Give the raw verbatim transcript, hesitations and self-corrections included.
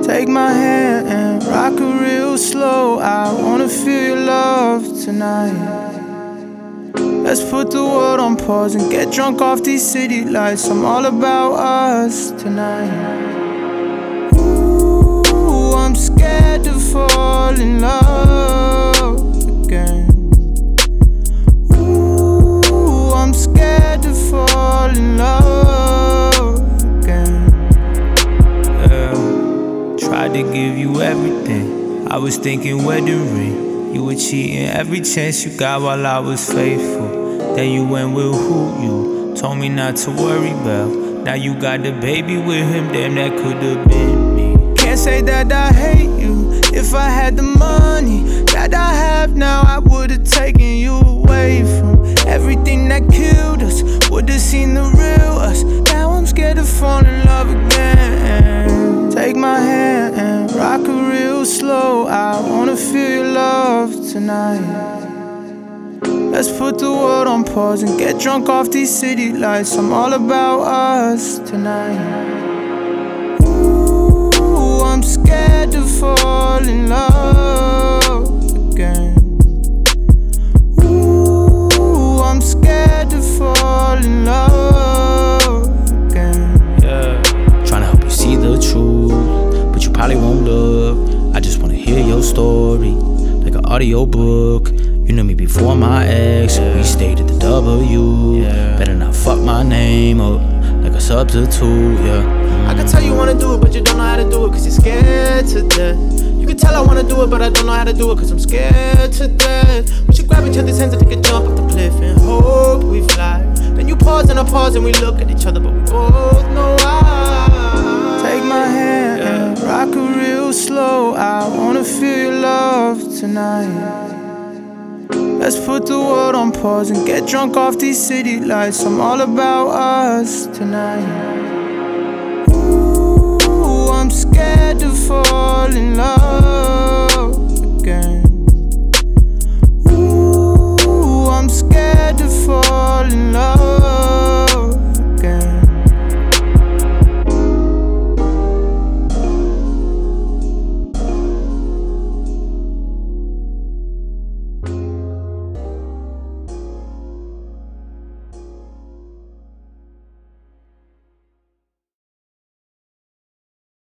Take my hand and rock it real slow. I wanna feel your love tonight. Let's put the world on pause and get drunk off these city lights. I'm all about us tonight. Ooh, I'm scared to fall in love again. Ooh, I'm scared to fall in love again. Yeah. Tried to give you everything. I was thinking wedding ring. You were cheating every chance you got while I was faithful. Then you went with who you told me not to worry about. Now you got the baby with him, damn that could've been me. Can't say that I hate you. If I had the money that I have now, I would've taken you away from everything that killed us. Would've seen the real us. Now I'm scared to fall in love again. Take my hand and rock it real slow. I wanna feel your love tonight. Let's put the world on pause and get drunk off these city lights. I'm all about us tonight. Ooh, I'm scared to fall in love again. Ooh, I'm scared to fall in love again. Yeah, trying to help you see the truth, but you probably won't look. I just wanna hear your story, like an audio book. You knew me before my ex, so we stayed at the W. Yeah. Better not fuck my name up like a substitute, yeah. I can tell you wanna do it, but you don't know how to do it, cause you're scared to death. You can tell I wanna do it, but I don't know how to do it, cause I'm scared to death. We should grab each other's hands and take a jump off the cliff and hope we fly. Then you pause and I pause and we look at each other, but we both know why. Take my hand yeah. and rock it real slow. I wanna feel your love tonight. Let's put the world on pause and get drunk off these city lights. I'm all about us tonight.